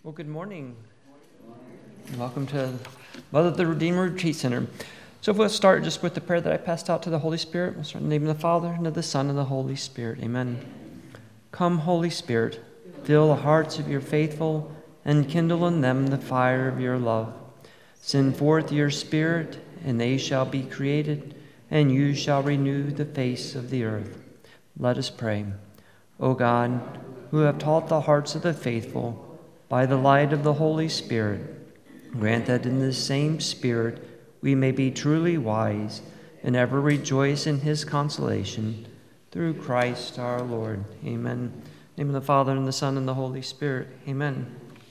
Well, good morning. Welcome to Mother of the Redeemer Retreat Center. So we'll start just with the prayer that I passed out to the Holy Spirit. We'll start in the name of the Father, and of the Son, and the Holy Spirit. Amen. Come, Holy Spirit, fill the hearts of your faithful, and kindle in them the fire of your love. Send forth your Spirit, and they shall be created, and you shall renew the face of the earth. Let us pray. O God, who have taught the hearts of the faithful by the light of the Holy Spirit, grant that in this same Spirit we may be truly wise and ever rejoice in his consolation. Through Christ our Lord. Amen. In the name of the Father, and the Son, and the Holy Spirit. Amen.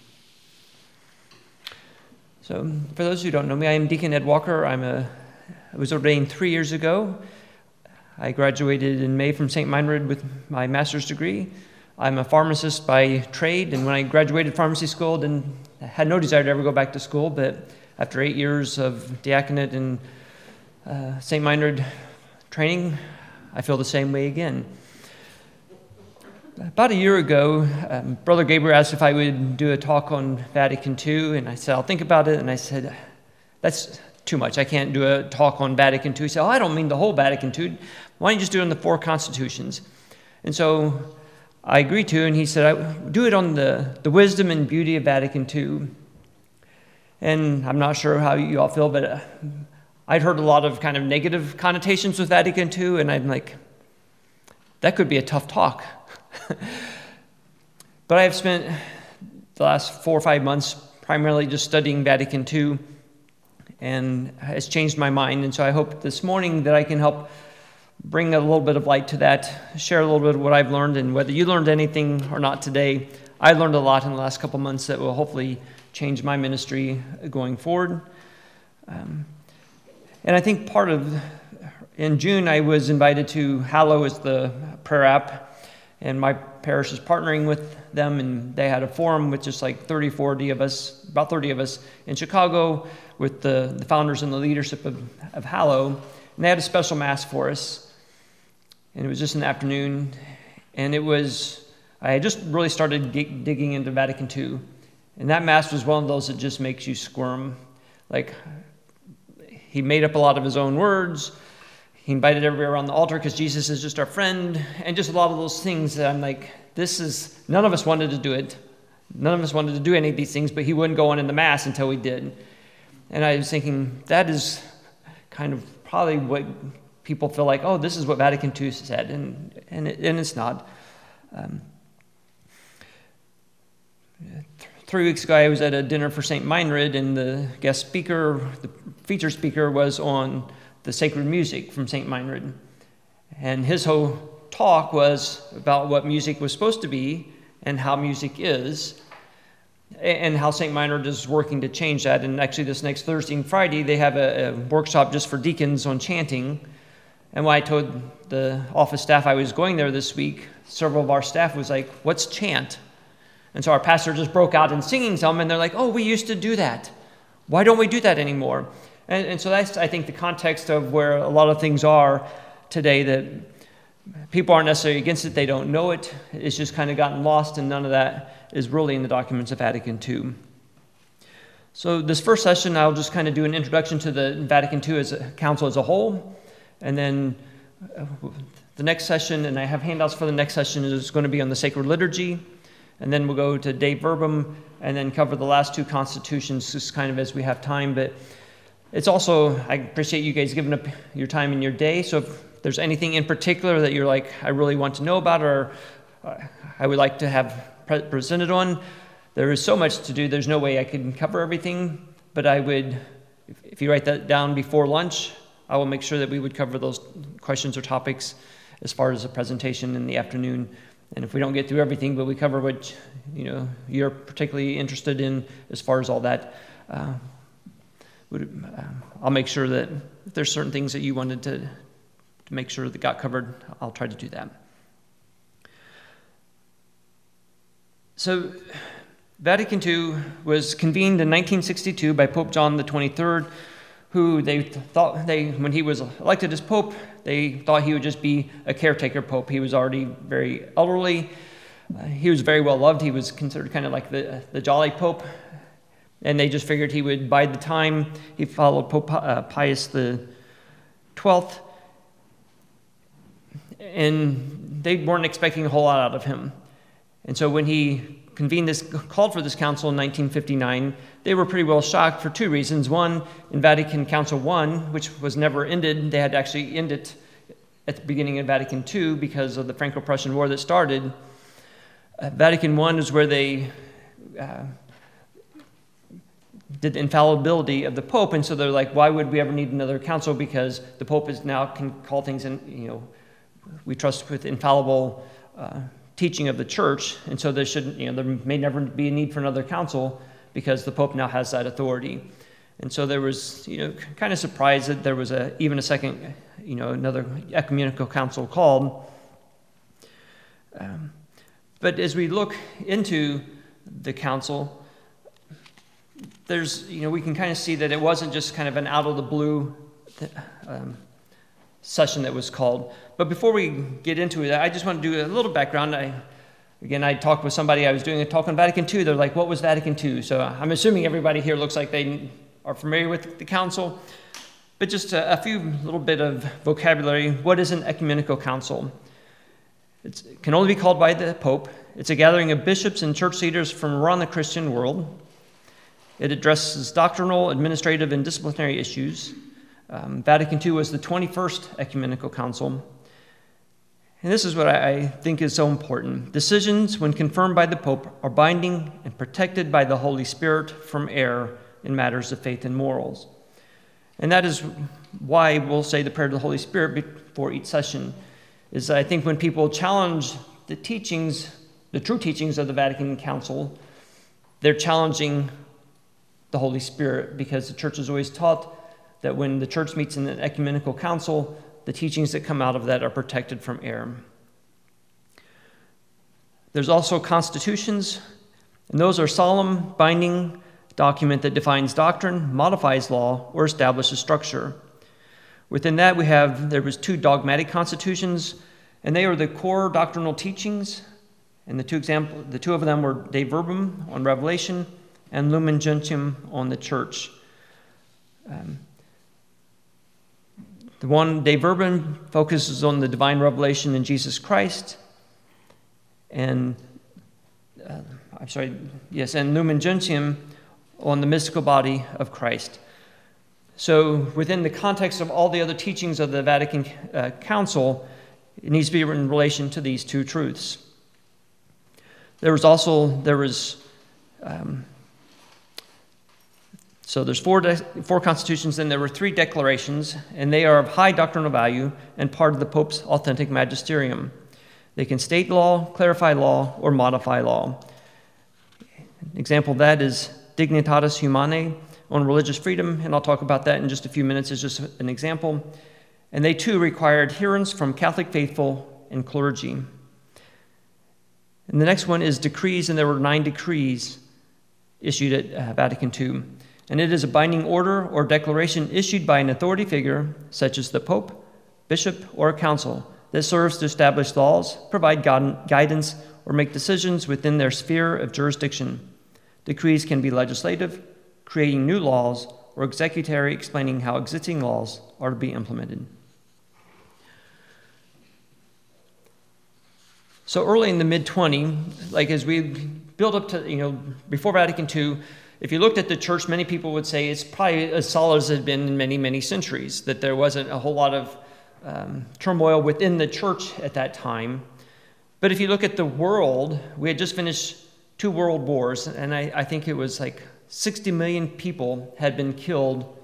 So, for those who don't know me, I am Deacon Ed Walker. I was ordained 3 years ago. I graduated in May from St. Meinrad with my master's degree. I'm a pharmacist by trade, and when I graduated pharmacy school, I had no desire to ever go back to school, but after 8 years of diaconate and St. Meinrad training, I feel the same way again. About a year ago, Brother Gabriel asked if I would do a talk on Vatican II, and I said, I'll think about it, and I said, that's too much. I can't do a talk on Vatican II. He said, I don't mean the whole Vatican II. Why don't you just do it on the 4 constitutions? And so I agreed to, and he said, I would do it on the wisdom and beauty of Vatican II. And I'm not sure how you all feel, but I'd heard a lot of kind of negative connotations with Vatican II, and I'm like, that could be a tough talk. But I have spent the last 4 or 5 months primarily just studying Vatican II, and it's changed my mind. And so I hope this morning that I can help bring a little bit of light to that, share a little bit of what I've learned, and whether you learned anything or not today, I learned a lot in the last couple months that will hopefully change my ministry going forward. And I think in June, I was invited to Hallow as the prayer app, and my parish is partnering with them, and they had a forum with just like 30 of us in Chicago with the founders and the leadership of Hallow, and they had a special mass for us. And it was just an afternoon, and I had just really started digging into Vatican II, and that mass was one of those that just makes you squirm. Like, he made up a lot of his own words. He invited everybody around the altar because Jesus is just our friend, and just a lot of those things that I'm like, none of us wanted to do it. None of us wanted to do any of these things, but he wouldn't go on in the mass until we did. And I was thinking, that is kind of probably what people feel like, oh, this is what Vatican II said, and it's not. 3 weeks ago, I was at a dinner for St. Meinrad, and the featured speaker was on the sacred music from St. Meinrad. And his whole talk was about what music was supposed to be and how music is, and how St. Meinrad is working to change that. And actually, this next Thursday and Friday, they have a workshop just for deacons on chanting. And when I told the office staff I was going there this week, several of our staff was like, what's chant? And so our pastor just broke out in singing some, and they're like, oh, we used to do that. Why don't we do that anymore? And so that's, I think, the context of where a lot of things are today, that people aren't necessarily against it, they don't know it. It's just kind of gotten lost, and none of that is really in the documents of Vatican II. So this first session, I'll just kind of do an introduction to the Vatican II as a council as a whole. And then the next session, and I have handouts for the next session, is going to be on the sacred liturgy. And then we'll go to Dei Verbum and then cover the last 2 constitutions just kind of as we have time. But it's also, I appreciate you guys giving up your time in your day. So if there's anything in particular that you're like, I really want to know about, or I would like to have presented on, there is so much to do. There's no way I can cover everything. But I would, if you write that down before lunch, I will make sure that we would cover those questions or topics as far as a presentation in the afternoon. And if we don't get through everything, but we cover what you're particularly interested in as far as all that, I'll make sure that if there's certain things that you wanted to make sure that got covered, I'll try to do that. So Vatican II was convened in 1962 by Pope John the 23rd, who when he was elected as Pope, they thought he would just be a caretaker Pope. He was already very elderly. He was very well loved. He was considered kind of like the jolly Pope. And they just figured he would bide the time. He followed Pope Pius the 12th. And they weren't expecting a whole lot out of him. And so when he called for this council in 1959, they were pretty well shocked for two reasons. One, in Vatican Council I, which was never ended, they had to actually end it at the beginning of Vatican II because of the Franco-Prussian War that started. Vatican I is where they did the infallibility of the Pope, and so they're like, why would we ever need another council? Because the Pope can call things in, we trust with infallible teaching of the church, and so there may never be a need for another council because the Pope now has that authority. And so there was, kind of surprised that there was even a second, another ecumenical council called. But as we look into the council, we can kind of see that it wasn't just kind of an out of the blue session that was called. But before we get into it, I just want to do a little background. I talked with somebody, I was doing a talk on Vatican II. They're like, what was Vatican II? So I'm assuming everybody here looks like they are familiar with the council. But just a few little bit of vocabulary. What is an ecumenical council? It can only be called by the Pope. It's a gathering of bishops and church leaders from around the Christian world. It addresses doctrinal, administrative, and disciplinary issues. Vatican II was the 21st ecumenical council. And this is what I think is so important. Decisions, when confirmed by the Pope, are binding and protected by the Holy Spirit from error in matters of faith and morals. And that is why we'll say the prayer to the Holy Spirit before each session. Is I think when people challenge the teachings, the true teachings of the Vatican Council, they're challenging the Holy Spirit, because the church has always taught that when the church meets in an ecumenical council, the teachings that come out of that are protected from error. There's also constitutions, and those are solemn, binding document that defines doctrine, modifies law, or establishes structure. Within that, there was two dogmatic constitutions, and they are the core doctrinal teachings. And the two of them were De Verbum on Revelation and Lumen Gentium on the church. The one, De Verbum, focuses on the divine revelation in Jesus Christ, and Lumen Gentium on the mystical body of Christ. So within the context of all the other teachings of the Vatican Council, it needs to be in relation to these two truths. There's four constitutions, and there were three declarations, and they are of high doctrinal value and part of the Pope's authentic magisterium. They can state law, clarify law, or modify law. An example of that is Dignitatis Humanae on religious freedom, and I'll talk about that in just a few minutes as just an example. And they too require adherence from Catholic faithful and clergy. And the next one is decrees, and there were 9 decrees issued at Vatican II. And it is a binding order or declaration issued by an authority figure, such as the Pope, Bishop, or a council, that serves to establish laws, provide guidance, or make decisions within their sphere of jurisdiction. Decrees can be legislative, creating new laws, or executory, explaining how existing laws are to be implemented. So early in the mid-20s, like as we built up to, before Vatican II, if you looked at the church, many people would say it's probably as solid as it had been in many, many centuries, that there wasn't a whole lot of turmoil within the church at that time. But if you look at the world, we had just finished 2 world wars, and I think it was like 60 million people had been killed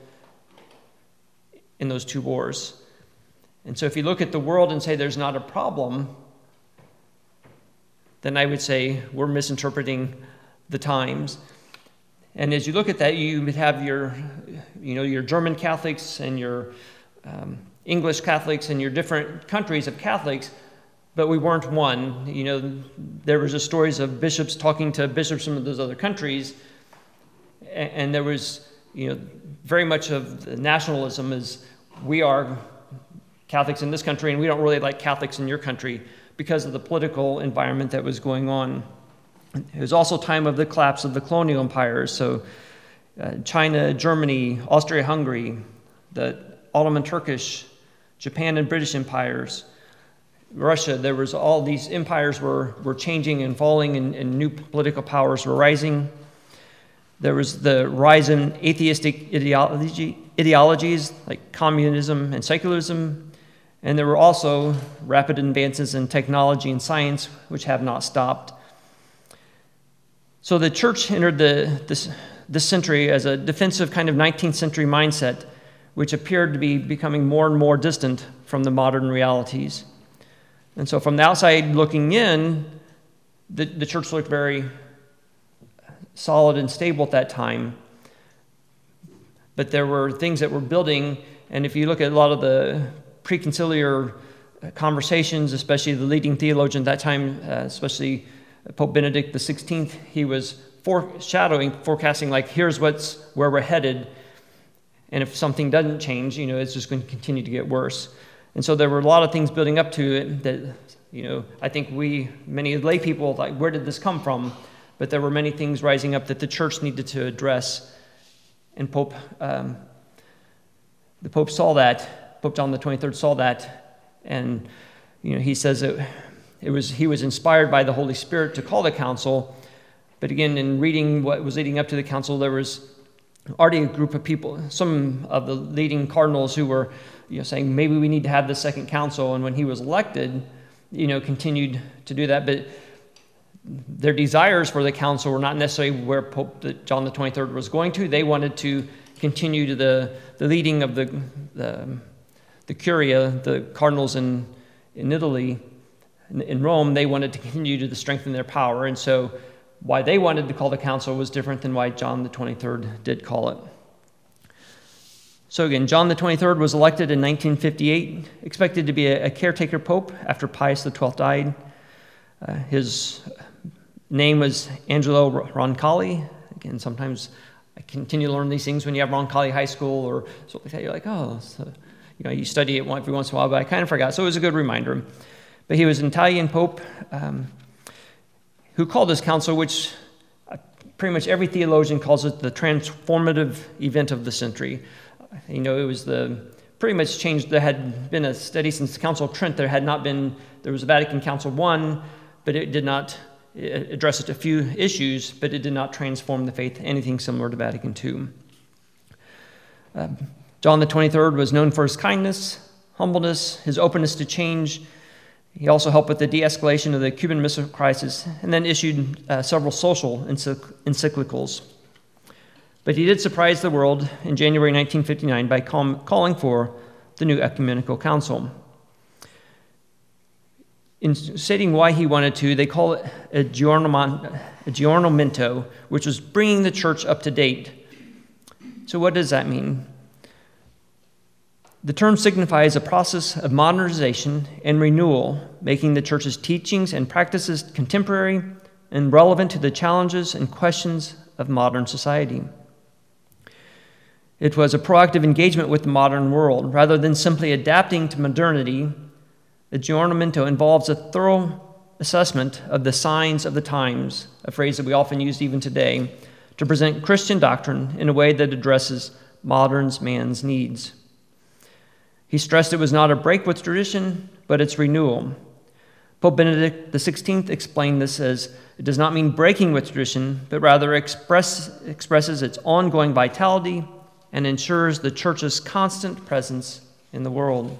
in those 2 wars. And so if you look at the world and say there's not a problem, then I would say we're misinterpreting the times. And as you look at that, you would have your German Catholics and your English Catholics and your different countries of Catholics, but we weren't one. There was just stories of bishops talking to bishops from those other countries, and there was, very much of the nationalism is we are Catholics in this country, and we don't really like Catholics in your country. because of the political environment that was going on. It was also time of the collapse of the colonial empires, so China, Germany, Austria-Hungary, the Ottoman Turkish, Japan and British empires, Russia. There was all these empires were changing and falling, and new political powers were rising. There was the rise in atheistic ideologies like communism and secularism, and there were also rapid advances in technology and science, which have not stopped. So the church entered this century as a defensive kind of 19th century mindset, which appeared to be becoming more and more distant from the modern realities. And so from the outside looking in, the church looked very solid and stable at that time. But there were things that were building, and if you look at a lot of the preconciliar conversations, especially the leading theologian at that time, especially Pope Benedict XVI, he was forecasting, like, here's where we're headed, and if something doesn't change, it's just going to continue to get worse. And so there were a lot of things building up to it that, I think many lay people, like, where did this come from? But there were many things rising up that the church needed to address. And the Pope saw that. Pope John the 23rd saw that. And, he says he was inspired by the Holy Spirit to call the council. But again, in reading what was leading up to the council, there was already a group of people, some of the leading cardinals who were saying maybe we need to have the second council. And when he was elected, continued to do that. But their desires for the council were not necessarily where Pope John the 23rd was going to. They wanted to continue to the leading of the Curia, the cardinals in Italy, in Rome. They wanted to continue to strengthen their power. And so why they wanted to call the council was different than why John the 23rd did call it. So again, John the 23rd was elected in 1958, expected to be a caretaker pope after Pius XII died. His name was Angelo Roncalli. Again, sometimes I continue to learn these things when you have Roncalli High School or something like that. You're like, oh, so, you study it every once in a while, but I kind of forgot. So it was a good reminder. But he was an Italian pope who called this council, which pretty much every theologian calls it the transformative event of the century. It was pretty much changed. There had been a study since the Council of Trent. There was a Vatican Council I, but it did not address a few issues, but it did not transform the faith anything similar to Vatican II. John the 23rd was known for his kindness, humbleness, his openness to change. He also helped with the de-escalation of the Cuban Missile Crisis, and then issued several social encyclicals. But he did surprise the world in January 1959 by calling for the new ecumenical council. In stating why he wanted to, they call it a aggiornamento, which was bringing the church up to date. So what does that mean? The term signifies a process of modernization and renewal, making the church's teachings and practices contemporary and relevant to the challenges and questions of modern society. It was a proactive engagement with the modern world. Rather than simply adapting to modernity, aggiornamento involves a thorough assessment of the signs of the times, a phrase that we often use even today, to present Christian doctrine in a way that addresses modern man's needs. He stressed it was not a break with tradition, but its renewal. Pope Benedict XVI explained this as, it does not mean breaking with tradition, but rather expresses its ongoing vitality and ensures the church's constant presence in the world.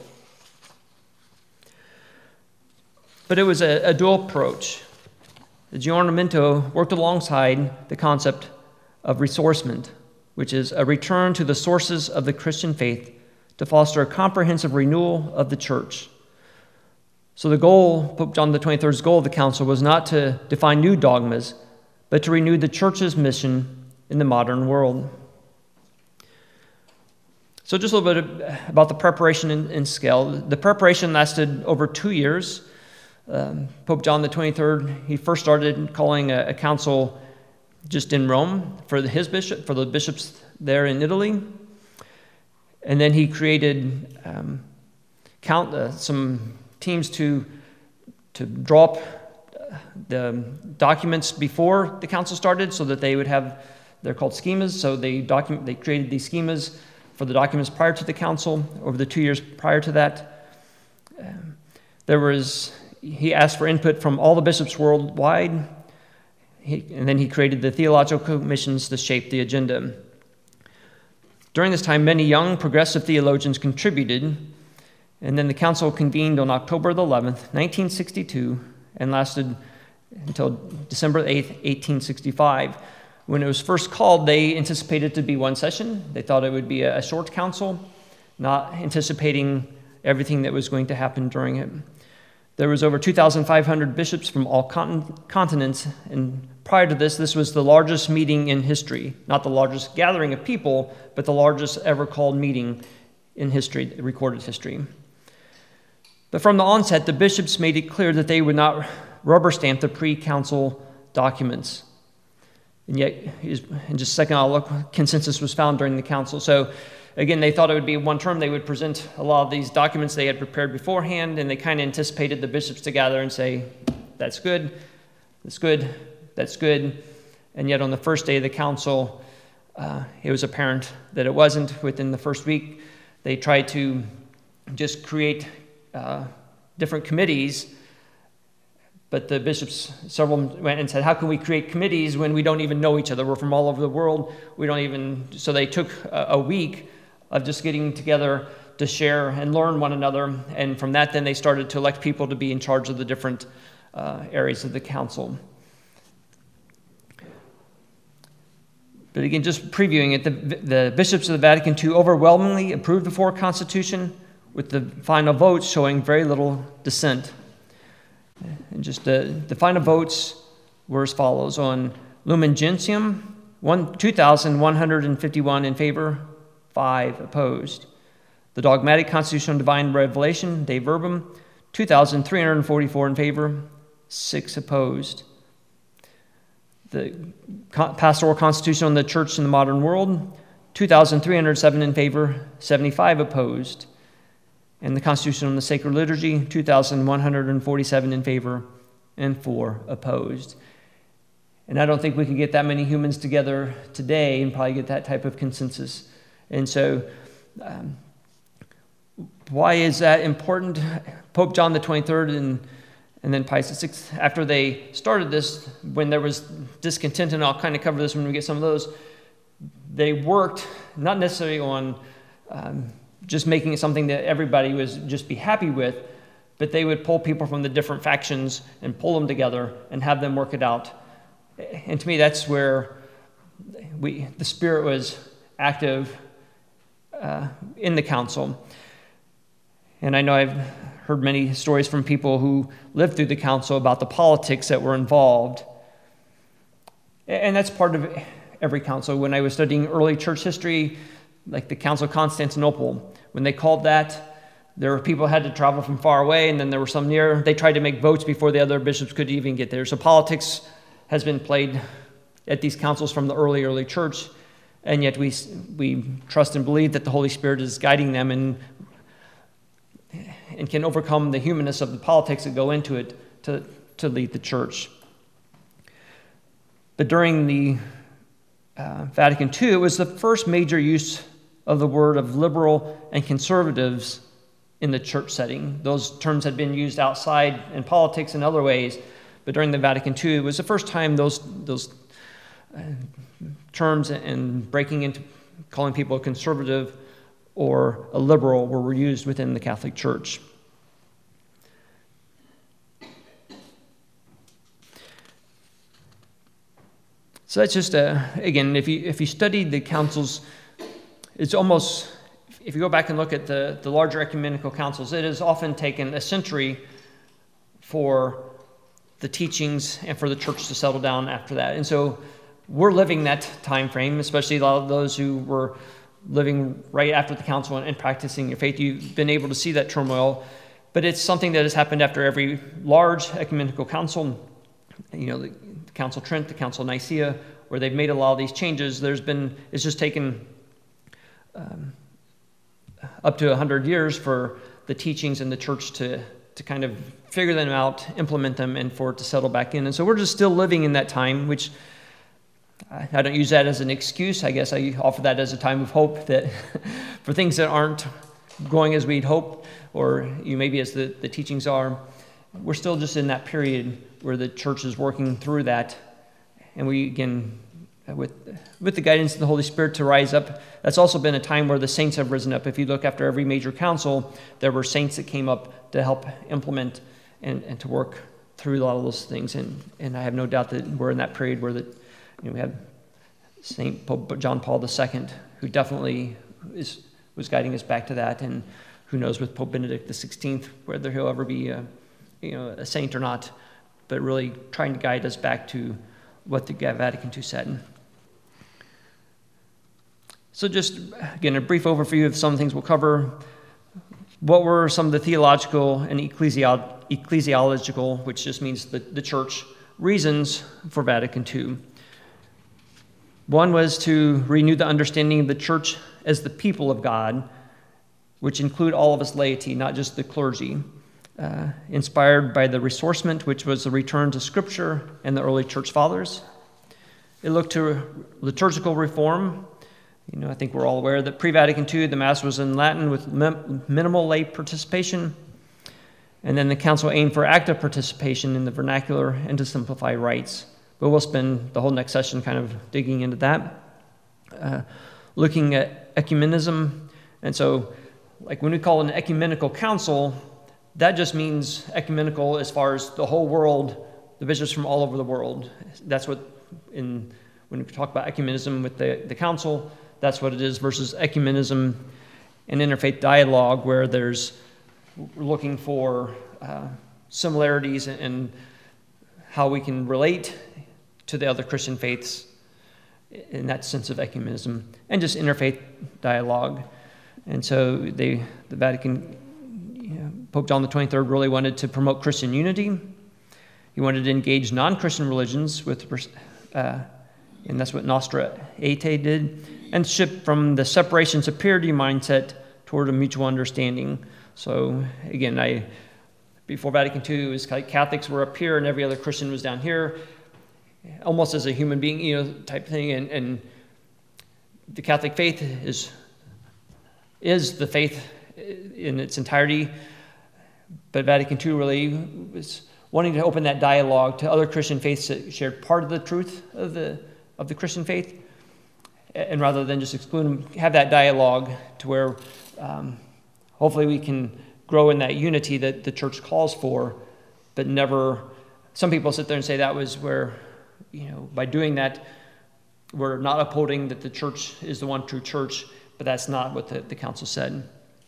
But it was a dual approach. The aggiornamento worked alongside the concept of ressourcement, which is a return to the sources of the Christian faith to foster a comprehensive renewal of the church. So the goal, Pope John the 23rd's goal of the council was not to define new dogmas, but to renew the church's mission in the modern world. So just a little bit about the preparation and scale. The preparation lasted over 2 years. Pope John the 23rd, he first started calling a council just in Rome for the bishops there in Italy. And then he created some teams to draw up the documents before the council started so that they would have, they're called schemas, so they created these schemas for the documents prior to the council. Over the 2 years prior to that, he asked for input from all the bishops worldwide, and then he created the theological commissions to shape the agenda. During this time, many young progressive theologians contributed, and then the council convened on October the 11th, 1962, and lasted until December 8th, 1865. When it was first called, they anticipated it to be one session. They thought it would be a short council, not anticipating everything that was going to happen during it. There was over 2,500 bishops from all continents, and prior to this was the largest meeting in history. Not the largest gathering of people, but the largest ever called meeting in history, recorded history. But from the onset, the bishops made it clear that they would not rubber stamp the pre-council documents. And yet, in just a second, I'll look, consensus was found during the council. So again, they thought it would be one term. They would present a lot of these documents they had prepared beforehand, and they kind of anticipated the bishops to gather and say, that's good, that's good, that's good. And yet on the first day of the council, it was apparent that it wasn't. Within the first week, they tried to just create different committees, but the bishops, several of them went and said, how can we create committees when we don't even know each other? We're from all over the world. We don't even, so they took a week of just getting together to share and learn one another. And from that, then they started to elect people to be in charge of the different areas of the council. But again, just previewing it, the bishops of the Vatican II overwhelmingly approved the Fourth Constitution, with the final votes showing very little dissent. And just the final votes were as follows. On Lumen Gentium, 2,151 in favor, 5 opposed. The Dogmatic Constitution on Divine Revelation, De Verbum, 2,344 in favor, 6 opposed. The Pastoral Constitution on the Church in the Modern World, 2,307 in favor, 75 opposed. And the Constitution on the Sacred Liturgy, 2,147 in favor and 4 opposed. And I don't think we could get that many humans together today and probably get that type of consensus. And so, why is that important? Pope John the 23rd and then Pius VI, after they started this, when there was discontent, and I'll kind of cover this when we get some of those, they worked not necessarily on just making it something that everybody was just be happy with, but they would pull people from the different factions and pull them together and have them work it out. And to me, that's where the Spirit was active in the council. And I know I've heard many stories from people who lived through the council about the politics that were involved. And that's part of every council. When I was studying early church history, like the Council of Constantinople, when they called that, there were people who had to travel from far away, and then there were some near. They tried to make votes before the other bishops could even get there. So politics has been played at these councils from the early church, and yet we trust and believe that the Holy Spirit is guiding them and can overcome the humanness of the politics that go into it to lead the church. But during the Vatican II, it was the first major use of the word of liberal and conservatives in the church setting. Those terms had been used outside in politics in other ways, but during the Vatican II, it was the first time those terms and breaking into calling people a conservative or a liberal were used within the Catholic Church. So that's just, again, if you study the councils, it's almost, if you go back and look at the larger ecumenical councils, it has often taken a century for the teachings and for the church to settle down after that. And so we're living that time frame, especially a lot of those who were living right after the council and practicing your faith. You've been able to see that turmoil, but it's something that has happened after every large ecumenical council. You know, the Council of Trent, the Council of Nicaea, where they've made a lot of these changes. It's just taken up to 100 years for the teachings in the church to to kind of figure them out, implement them, and for it to settle back in. And so we're just still living in that time, which I don't use that as an excuse. I guess I offer that as a time of hope that for things that aren't going as we'd hope, or maybe as the teachings are, we're still just in that period where the church is working through that. And we, again, with the guidance of the Holy Spirit to rise up, that's also been a time where the saints have risen up. If you look after every major council, there were saints that came up to help implement and to work through a lot of those things. And I have no doubt that we're in that period where we have St. Pope John Paul II, who definitely was guiding us back to that. And who knows with Pope Benedict XVI, whether he'll ever be a saint or not, but really trying to guide us back to what the Vatican II said. So just, again, a brief overview of some things we'll cover. What were some of the theological and ecclesiological, which just means the church, reasons for Vatican II? One was to renew the understanding of the church as the people of God, which include all of us laity, not just the clergy, inspired by the ressourcement, which was the return to Scripture and the early church fathers. It looked to liturgical reform. I think we're all aware that pre-Vatican II, the Mass was in Latin with minimal lay participation. And then the Council aimed for active participation in the vernacular and to simplify rites. But we'll spend the whole next session kind of digging into that. Looking at ecumenism. And so, like when we call an ecumenical council, that just means ecumenical as far as the whole world, the bishops from all over the world. That's what, when we talk about ecumenism with the council, that's what it is, versus ecumenism and interfaith dialogue, where we're looking for similarities and how we can relate to the other Christian faiths in that sense of ecumenism, and just interfaith dialogue. And so the Vatican, Pope John the 23rd really wanted to promote Christian unity. He wanted to engage non-Christian religions and that's what Nostra Aetate did, and shift from the separation superiority mindset toward a mutual understanding. So again, before Vatican II, it was like Catholics were up here and every other Christian was down here, almost as a human being, type thing. And the Catholic faith is the faith in its entirety, but Vatican II really was wanting to open that dialogue to other Christian faiths that shared part of the truth of the Christian faith, and rather than just exclude them, have that dialogue to where hopefully we can grow in that unity that the church calls for, but never. Some people sit there and say that was where, by doing that, we're not upholding that the church is the one true church, but that's not what the council said.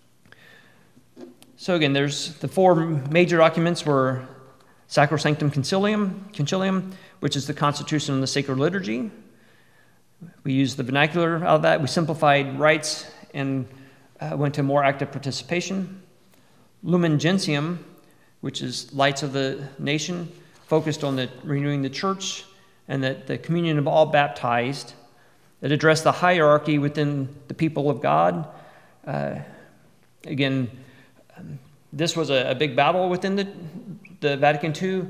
So again, there's the four major documents were Sacrosanctum Concilium, which is the Constitution on the Sacred Liturgy. We used the vernacular out of that. We simplified rites and went to more active participation. Lumen Gentium, which is Lights of the Nation, focused on renewing the church and the communion of all baptized. It addressed the hierarchy within the people of God. Again, this was a big battle within the Vatican II.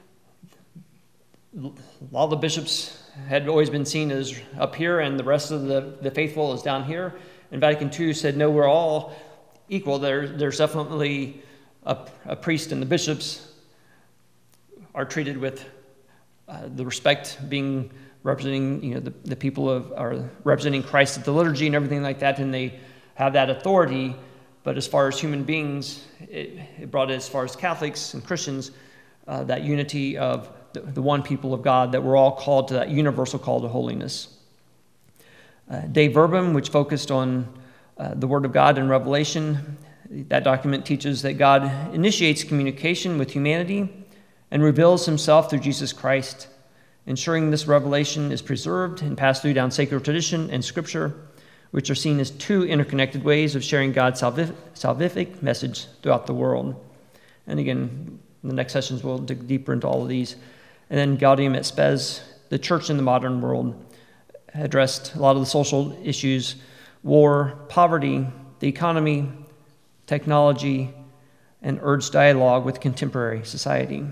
A lot of the bishops had always been seen as up here, and the rest of the faithful is down here. And Vatican II said, no, we're all equal. There's definitely a priest, and the bishops are treated with the respect, being representing the people are representing Christ at the liturgy and everything like that, and they have that authority. But as far as human beings, it brought it as far as Catholics and Christians, that unity of the one people of God, that we're all called to that universal call to holiness. De Verbum, which focused on the Word of God and Revelation. That document teaches that God initiates communication with humanity and reveals himself through Jesus Christ, ensuring this revelation is preserved and passed through down sacred tradition and Scripture, which are seen as two interconnected ways of sharing God's salvific message throughout the world. And again, in the next sessions, we'll dig deeper into all of these. And then Gaudium et Spes, the church in the modern world, addressed a lot of the social issues, war, poverty, the economy, technology, and urged dialogue with contemporary society.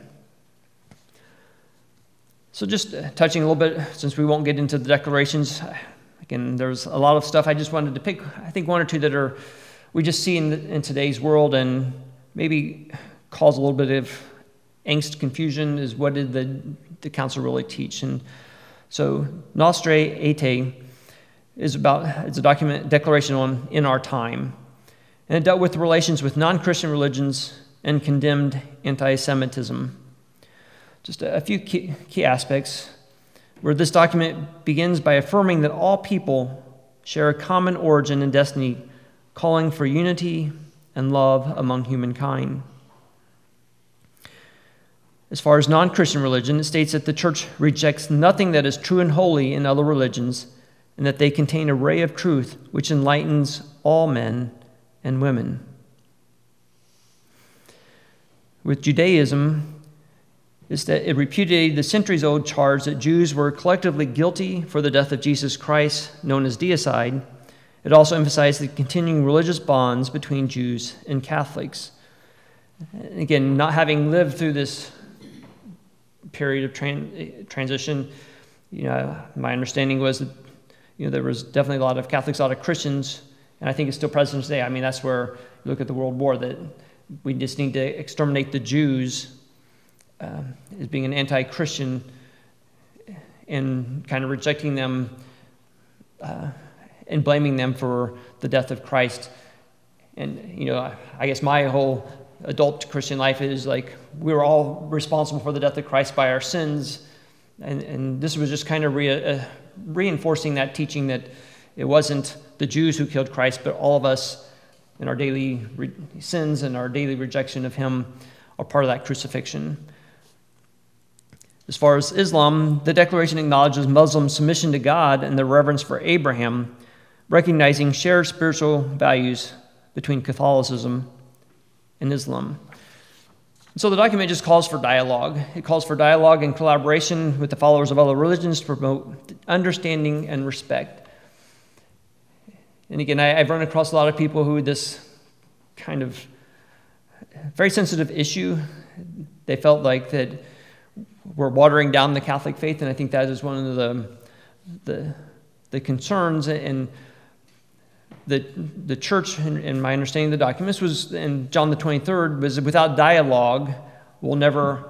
So just touching a little bit, since we won't get into the declarations, again, there's a lot of stuff. I just wanted to pick, I think, one or two that we just see in today's world and maybe cause a little bit of angst, confusion, is what did the council really teach. And so Nostre Aetate it's a declaration on in our time. And it dealt with relations with non-Christian religions and condemned anti-Semitism. Just a few key aspects, where this document begins by affirming that all people share a common origin and destiny, calling for unity and love among humankind. As far as non-Christian religion, it states that the church rejects nothing that is true and holy in other religions, and that they contain a ray of truth which enlightens all men and women. With Judaism, is that it repudiated the centuries-old charge that Jews were collectively guilty for the death of Jesus Christ, known as deicide. It also emphasized the continuing religious bonds between Jews and Catholics. And again, not having lived through this period of transition, my understanding was that there was definitely a lot of Catholics, a lot of Christians, and I think it's still present today. I mean, that's where you look at the World War, that we just need to exterminate the Jews as being an anti-Christian and kind of rejecting them and blaming them for the death of Christ. And, I guess my whole adult Christian life is like we were all responsible for the death of Christ by our sins. And this was just kind of reinforcing that teaching that it wasn't the Jews who killed Christ, but all of us in our daily sins and our daily rejection of him are part of that crucifixion. As far as Islam, the declaration acknowledges Muslim submission to God and their reverence for Abraham, recognizing shared spiritual values between Catholicism and Islam. So the document just calls for dialogue. It calls for dialogue and collaboration with the followers of other religions to promote understanding and respect. And again, I've run across a lot of people who this kind of very sensitive issue, they felt like that we're watering down the Catholic faith, and I think that is one of the concerns. And the church, in my understanding of the documents, was, and John the 23rd, was without dialogue, we'll never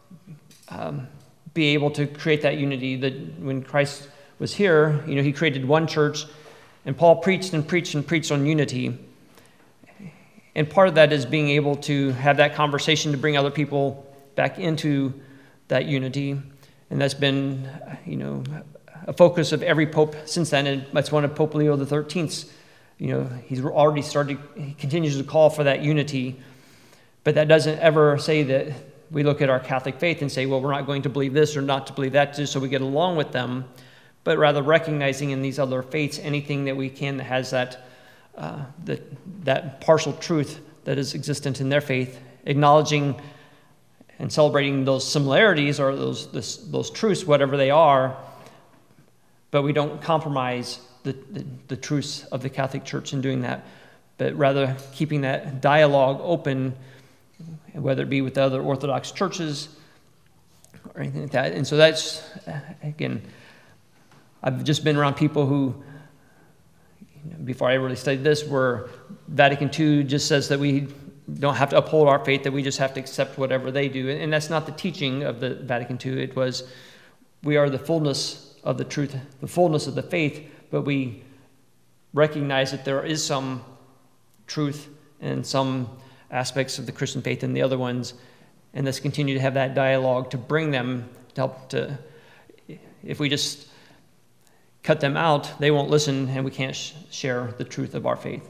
be able to create that unity. That when Christ was here, he created one church, and Paul preached and preached and preached on unity. And part of that is being able to have that conversation to bring other people back into that unity. And that's been, a focus of every pope since then. And that's one of Pope Leo the 13th's. He's already started, he continues to call for that unity. But that doesn't ever say that we look at our Catholic faith and say, well, we're not going to believe this or not to believe that just so we get along with them. But rather recognizing in these other faiths anything that we can that has that partial truth that is existent in their faith, acknowledging and celebrating those similarities or those truths, whatever they are, but we don't compromise the truths of the Catholic Church in doing that, but rather keeping that dialogue open, whether it be with the other Orthodox churches or anything like that. And so that's, again, I've just been around people who, before I really studied this, where Vatican II just says that we don't have to uphold our faith, that we just have to accept whatever they do. And that's not the teaching of the Vatican II. It was, we are the fullness of the truth, the fullness of the faith, but we recognize that there is some truth in some aspects of the Christian faith and the other ones, and let's continue to have that dialogue to bring them, to help to, if we just cut them out, they won't listen, and we can't share the truth of our faith.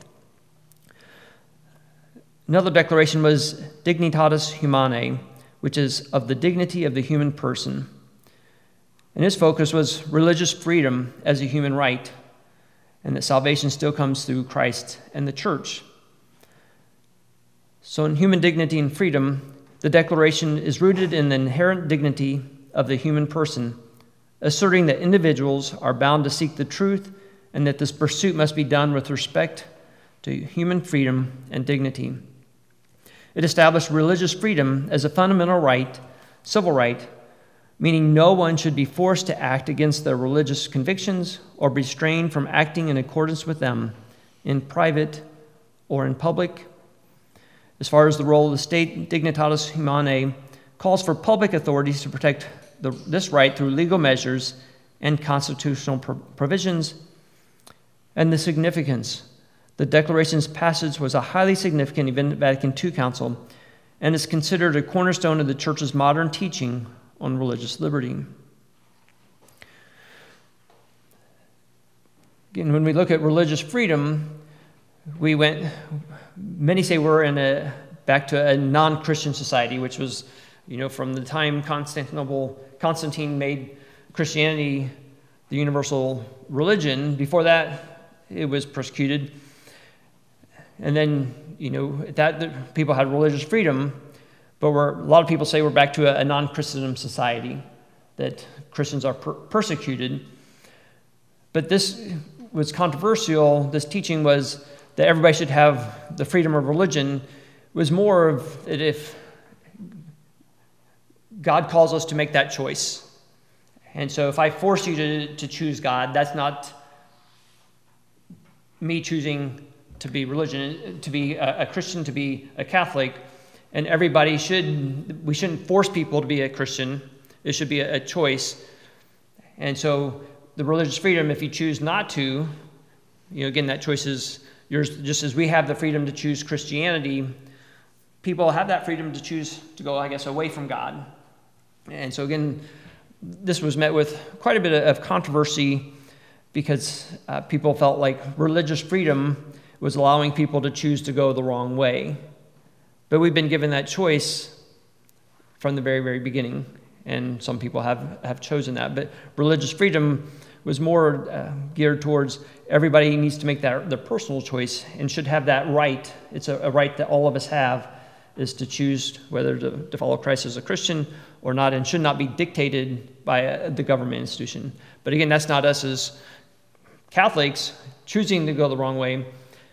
Another declaration was Dignitatis Humanae, which is of the dignity of the human person. And his focus was religious freedom as a human right, and that salvation still comes through Christ and the church. So in human dignity and freedom, the declaration is rooted in the inherent dignity of the human person, asserting that individuals are bound to seek the truth and that this pursuit must be done with respect to human freedom and dignity. It established religious freedom as a fundamental right, civil right, meaning no one should be forced to act against their religious convictions or be restrained from acting in accordance with them in private or in public. As far as the role of the state, Dignitatis Humanae calls for public authorities to protect this right through legal measures and constitutional provisions. And the significance. The Declaration's passage was a highly significant event at Vatican II Council and is considered a cornerstone of the Church's modern teaching on religious liberty. Again, when we look at religious freedom, many say we're back to a non-Christian society, which was, from the time Constantine made Christianity the universal religion. Before that, it was persecuted. And then, that people had religious freedom, but a lot of people say we're back to a non-Christendom society, that Christians are persecuted. But this was controversial. This teaching was that everybody should have the freedom of religion. It was more of that if God calls us to make that choice. And so if I force you to choose God, that's not me choosing to be religion, to be a Christian, to be a Catholic. And we shouldn't force people to be a Christian. It should be a choice. And so the religious freedom, if you choose not to, again, that choice is yours. Just as we have the freedom to choose Christianity, people have that freedom to choose to go, away from God. And so again, this was met with quite a bit of controversy because people felt like religious freedom was allowing people to choose to go the wrong way. But we've been given that choice from the very, very beginning, and some people have chosen that. But religious freedom was more geared towards everybody needs to make their personal choice and should have that right. It's a right that all of us have, is to choose whether to follow Christ as a Christian or not, and should not be dictated by the government institution. But again, that's not us as Catholics choosing to go the wrong way.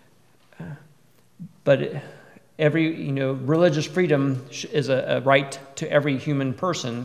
But every religious freedom is a right to every human person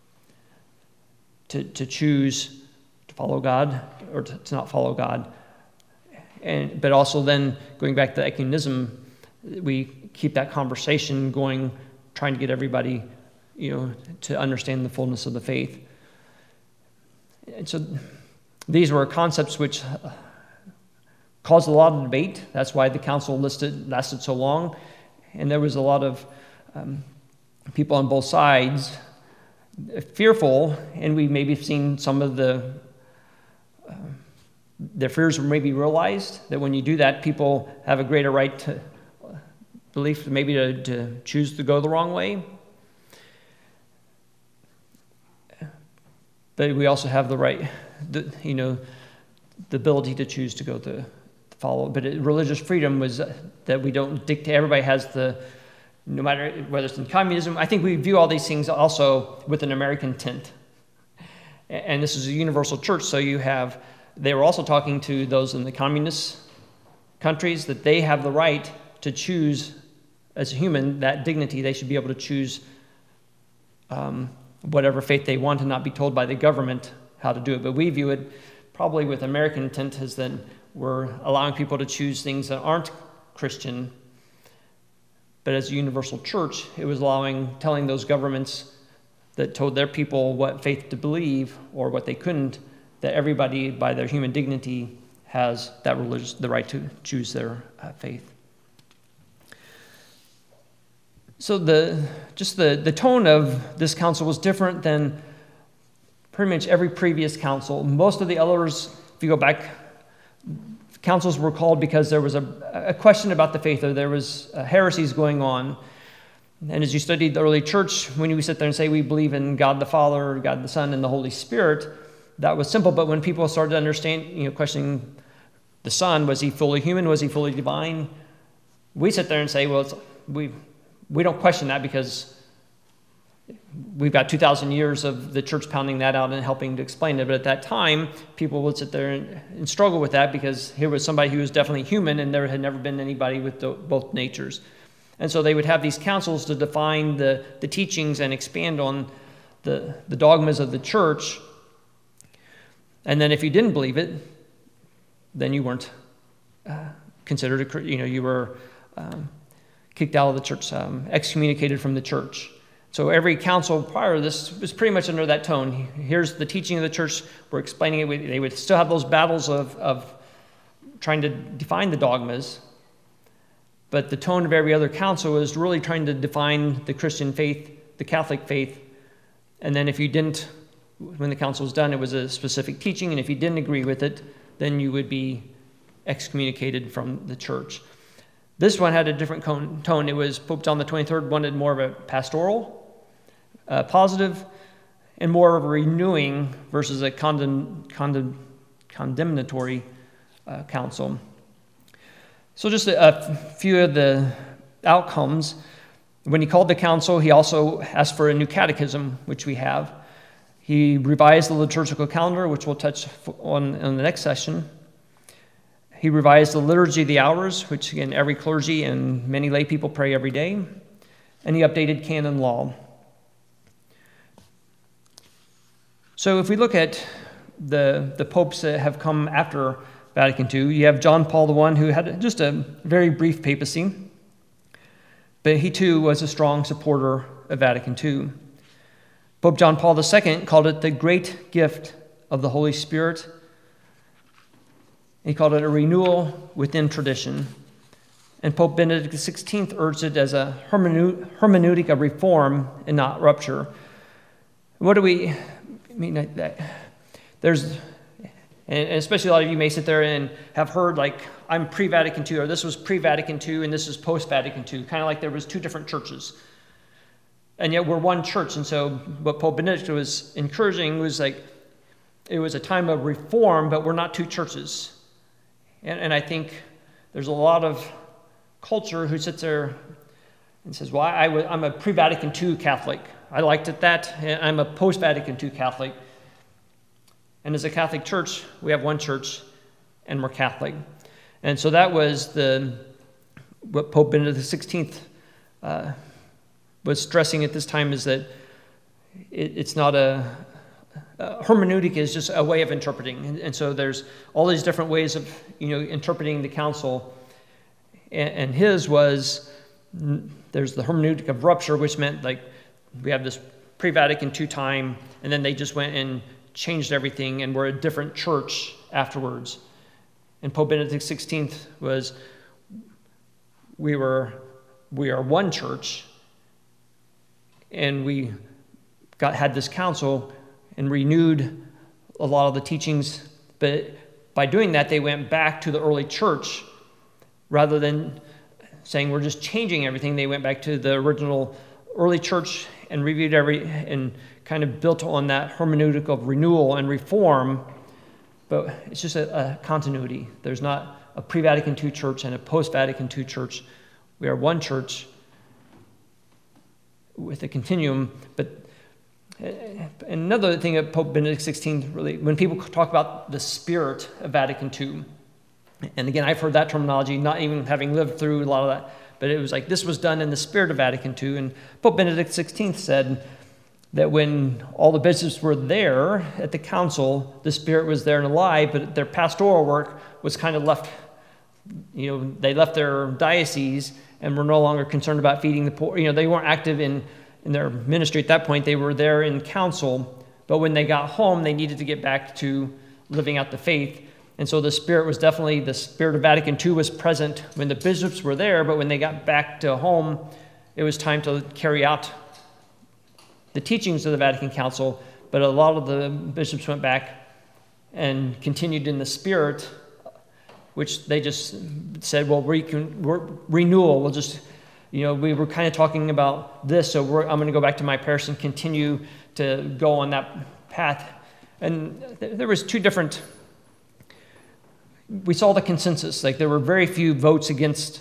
to choose to follow God or to not follow God. But also then going back to ecumenism, we keep that conversation going, trying to get everybody to understand the fullness of the faith. And so these were concepts which caused a lot of debate. That's why the council lasted so long. And there was a lot of people on both sides fearful, and we maybe have seen some of their fears were maybe realized, that when you do that, people have a greater right to belief, maybe to choose to go the wrong way. But we also have the right, the ability to choose to go to follow. But religious freedom was that we don't dictate. Everybody has no matter whether it's in communism. I think we view all these things also with an American tint. And this is a universal church, so they were also talking to those in the communist countries that they have the right to choose as a human, that dignity. They should be able to choose whatever faith they want and not be told by the government how to do it. But we view it probably with American intent as then we're allowing people to choose things that aren't Christian. But as a universal church, it was telling those governments that told their people what faith to believe or what they couldn't, that everybody by their human dignity has the right to choose their faith. So the tone of this council was different than pretty much every previous council. Most of the others, if you go back, councils were called because there was a question about the faith, or there was heresies going on. And as you studied the early church, when we sit there and say we believe in God the Father, God the Son, and the Holy Spirit, that was simple. But when people started to understand, questioning the Son, was he fully human? Was he fully divine? We sit there and say, well, we don't question that because we've got 2,000 years of the church pounding that out and helping to explain it. But at that time, people would sit there and struggle with that because here was somebody who was definitely human and there had never been anybody with both natures. And so they would have these councils to define the teachings and expand on the dogmas of the church. And then if you didn't believe it, then you weren't considered you were kicked out of the church, excommunicated from the church. So every council prior to this was pretty much under that tone. Here's the teaching of the church. We're explaining it. They would still have those battles of trying to define the dogmas. But the tone of every other council was really trying to define the Christian faith, the Catholic faith. And then if you didn't, when the council was done, it was a specific teaching. And if you didn't agree with it, then you would be excommunicated from the church. This one had a different tone. It was Pope John the 23rd wanted more of a pastoral, positive, and more of a renewing versus a condemnatory council. So just a few of the outcomes. When he called the council, he also asked for a new catechism, which we have. He revised the liturgical calendar, which we'll touch on in the next session. He revised the liturgy of the hours, which again, every clergy and many lay people pray every day. And he updated canon law. So if we look at the popes that have come after Vatican II, you have John Paul I, who had just a very brief papacy, but he too was a strong supporter of Vatican II. Pope John Paul II called it the great gift of the Holy Spirit. He called it a renewal within tradition. And Pope Benedict XVI urged it as a hermeneutic of reform and not rupture. What do we mean? There's, and especially a lot of you may sit there and have heard, like, I'm pre-Vatican II, or this was pre-Vatican II, and this is post-Vatican II, kind of like there was two different churches. And yet we're one church. And so what Pope Benedict was encouraging was like, it was a time of reform, but we're not two churches. And I think there's a lot of culture who sits there and says, well, I'm a pre-Vatican II Catholic. I liked it that, and I'm a post-Vatican II Catholic. And as a Catholic church, we have one church, and we're Catholic. And so that was what Pope Benedict XVI was stressing at this time, is that it's not hermeneutic is just a way of interpreting. And so there's all these different ways of, interpreting the council. And his was, there's the hermeneutic of rupture, which meant like we have this pre-Vatican II time, and then they just went and changed everything, and we're a different church afterwards. And Pope Benedict XVI was, we are one church, and we had this council and renewed a lot of the teachings. But by doing that, they went back to the early church rather than saying we're just changing everything. They went back to the original early church and reviewed and kind of built on that hermeneutic of renewal and reform. But it's just a continuity. There's not a pre-Vatican II church and a post-Vatican II church. We are one church with a continuum. But another thing that Pope Benedict XVI really, when people talk about the spirit of Vatican II, and again, I've heard that terminology, not even having lived through a lot of that, but it was like this was done in the spirit of Vatican II. And Pope Benedict XVI said that when all the bishops were there at the council, the Spirit was there and alive, but their pastoral work was kind of left, they left their diocese and were no longer concerned about feeding the poor. They weren't active in their ministry at that point. They were there in council, but when they got home, they needed to get back to living out the faith. And so the Spirit was definitely, the Spirit of Vatican II was present when the bishops were there, but when they got back to home, it was time to carry out the teachings of the Vatican Council. But a lot of the bishops went back and continued in the Spirit, which they just said, well, renewal. We'll just, we were kind of talking about this, so I'm going to go back to my parish and continue to go on that path. And there was two different, we saw the consensus. Like there were very few votes against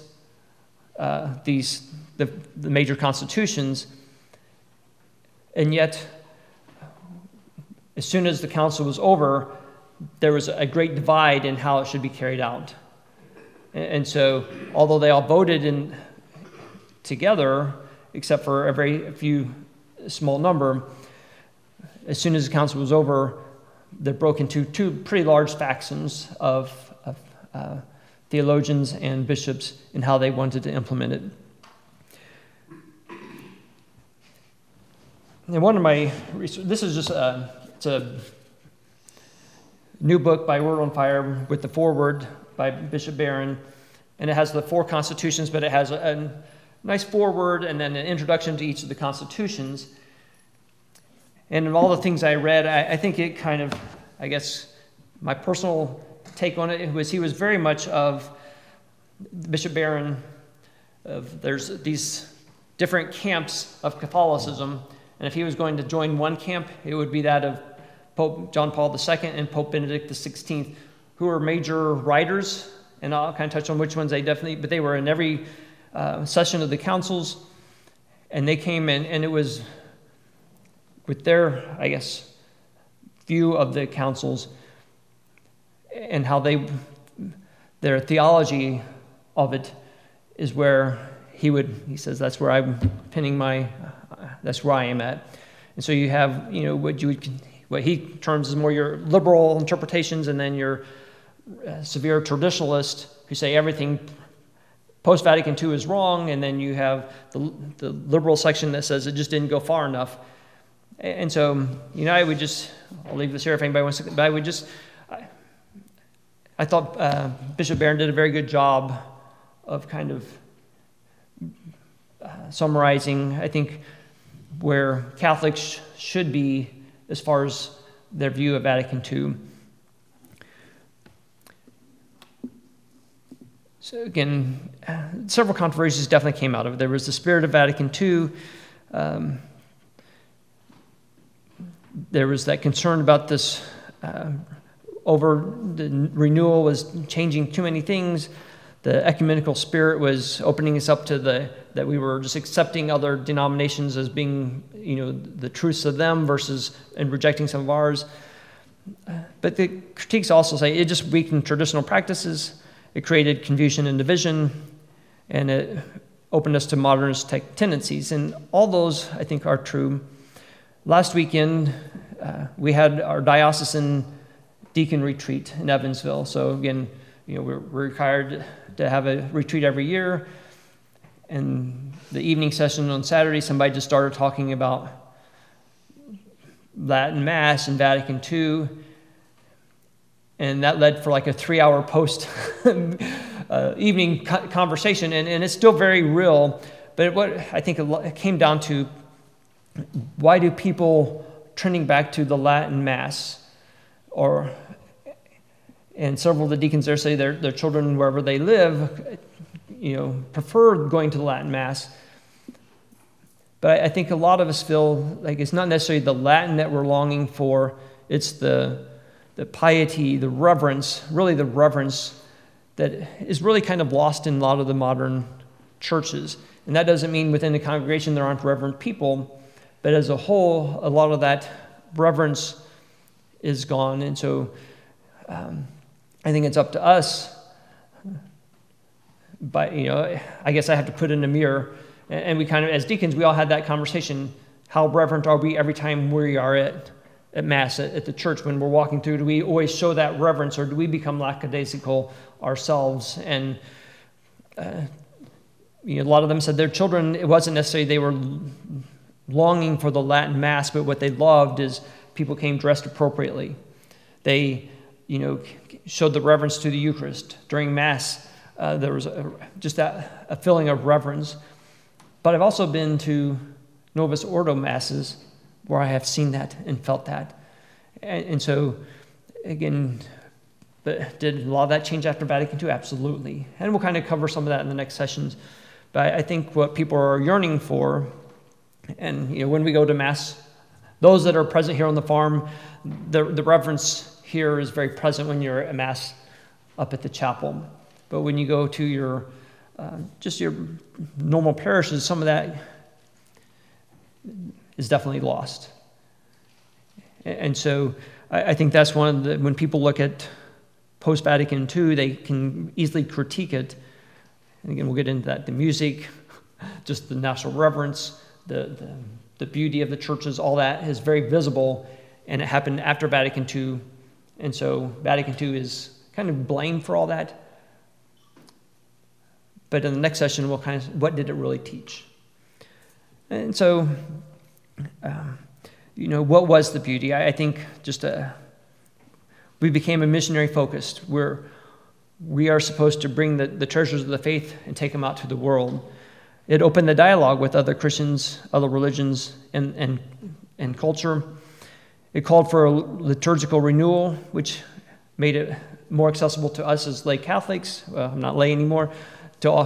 the major constitutions. And yet, as soon as the council was over, there was a great divide in how it should be carried out. And so, although they all voted together, except for a very few small number. As soon as the council was over, they broke into two pretty large factions of theologians and bishops in how they wanted to implement it. And one of my research, this is just it's a new book by Word on Fire with the foreword by Bishop Barron, and it has the 4 constitutions, but it has a nice foreword and then an introduction to each of the constitutions. And in all the things I read, I think it kind of, I guess, my personal take on it was he was very much of Bishop Barron. There's these different camps of Catholicism, and if he was going to join one camp, it would be that of Pope John Paul II and Pope Benedict XVI, who were major writers, and I'll kind of touch on which ones but they were in every session of the councils, and they came in, and it was with their, I guess, view of the councils and how their theology of it is where he says, that's where I'm pinning that's where I am at. And so you have, what he terms as more your liberal interpretations, and then your severe traditionalist who say everything post-Vatican II is wrong, and then you have the liberal section that says it just didn't go far enough. And so, I'll leave this here if anybody wants to, but I thought Bishop Barron did a very good job of kind of summarizing, I think, where Catholics should be as far as their view of Vatican II. So again, several controversies definitely came out of it. There was the spirit of Vatican II. There was that concern about this over the renewal was changing too many things. The ecumenical spirit was opening us up to that we were just accepting other denominations as being, the truths of them and rejecting some of ours. But the critiques also say it just weakened traditional practices. It created confusion and division, and it opened us to modernist tendencies. And all those, I think, are true. Last weekend, we had our diocesan deacon retreat in Evansville. So again, we're required to have a retreat every year. And the evening session on Saturday, somebody just started talking about Latin Mass and Vatican II. And that led for like a 3-hour post evening conversation. And it's still very real. But what I think it came down to, why do people trending back to the Latin Mass, and several of the deacons there say their children, wherever they live, prefer going to the Latin Mass. But I think a lot of us feel like it's not necessarily the Latin that we're longing for, it's the piety, the reverence, really the reverence that is really kind of lost in a lot of the modern churches. And that doesn't mean within the congregation there aren't reverent people, but as a whole, a lot of that reverence is gone. And so I think it's up to us. But, I guess I have to put in a mirror. And we kind of, as deacons, we all had that conversation. How reverent are we every time we are at Mass, at the church, when we're walking through? Do we always show that reverence, or do we become lackadaisical ourselves? And a lot of them said their children, it wasn't necessarily they were longing for the Latin Mass, but what they loved is people came dressed appropriately. They, showed the reverence to the Eucharist. During Mass, there was just a feeling of reverence. But I've also been to Novus Ordo Masses where I have seen that and felt that. And so, again, but did a lot of that change after Vatican II? Absolutely. And we'll kind of cover some of that in the next sessions. But I think what people are yearning for, and when we go to Mass, those that are present here on the farm, the reverence here is very present when you're at Mass up at the chapel. But when you go to your just your normal parishes, some of that is definitely lost. And so I think that's one of the, when people look at post-Vatican II, they can easily critique it. And again, we'll get into that. The music, just the national reverence, the beauty of the churches, all that is very visible, and it happened after Vatican II. And so Vatican II is kind of blamed for all that. But in the next session, we'll kind of, what did it really teach? And so, what was the beauty? I think just we became a missionary focused. We are supposed to bring the treasures of the faith and take them out to the world. It opened the dialogue with other Christians, other religions, and culture. It called for a liturgical renewal, which made it more accessible to us as lay Catholics. Well, I'm not lay anymore. To all,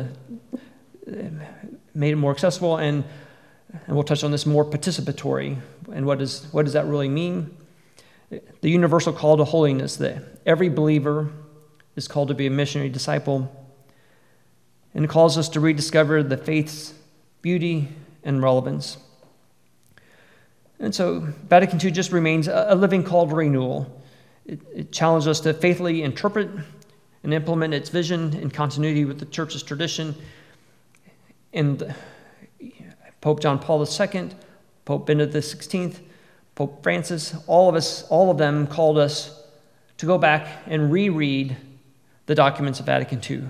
made it more accessible, and we'll touch on this, more participatory. And what does that really mean? The universal call to holiness, that every believer is called to be a missionary disciple, and it calls us to rediscover the faith's beauty and relevance. And so Vatican II just remains a living call to renewal. It challenged us to faithfully interpret and implement its vision in continuity with the Church's tradition. And Pope John Paul II, Pope Benedict XVI, Pope Francis, all of them called us to go back and reread the documents of Vatican II.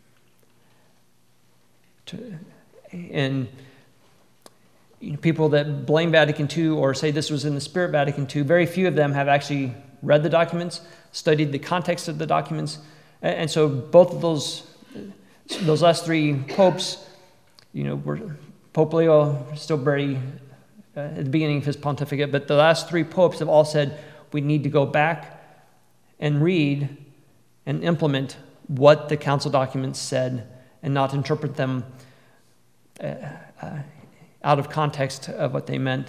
And people that blame Vatican II or say this was in the spirit of Vatican II, very few of them have actually read the documents, studied the context of the documents. And so both of those last three popes, were Pope Leo still very at the beginning of his pontificate, but the last three popes have all said we need to go back and read and implement what the council documents said and not interpret them out of context of what they meant.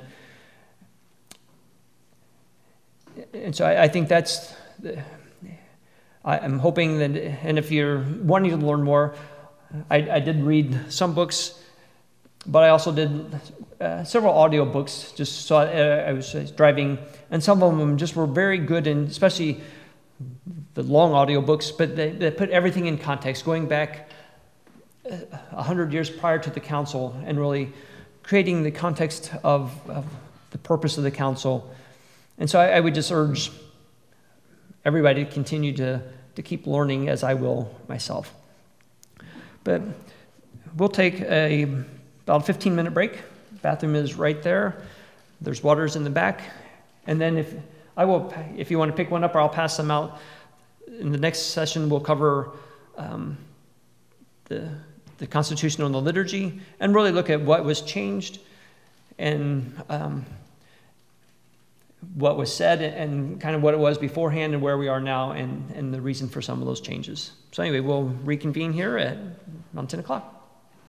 And so I think that's... I'm hoping that, and if you're wanting to learn more, I did read some books, but I also did several audio books, just so I was driving, and some of them just were very good, and especially the long audio books, but they put everything in context, going back 100 years prior to the council, and really creating the context of the purpose of the council. And so I would just urge everybody to continue to keep learning, as I will myself. But we'll take about a 15-minute break. Bathroom is right there. There's waters in the back. And then if you want to pick one up, or I'll pass them out. In the next session, we'll cover the Constitution on the liturgy and really look at what was changed and what was said and kind of what it was beforehand and where we are now and the reason for some of those changes. So anyway, we'll reconvene here at around 10 o'clock.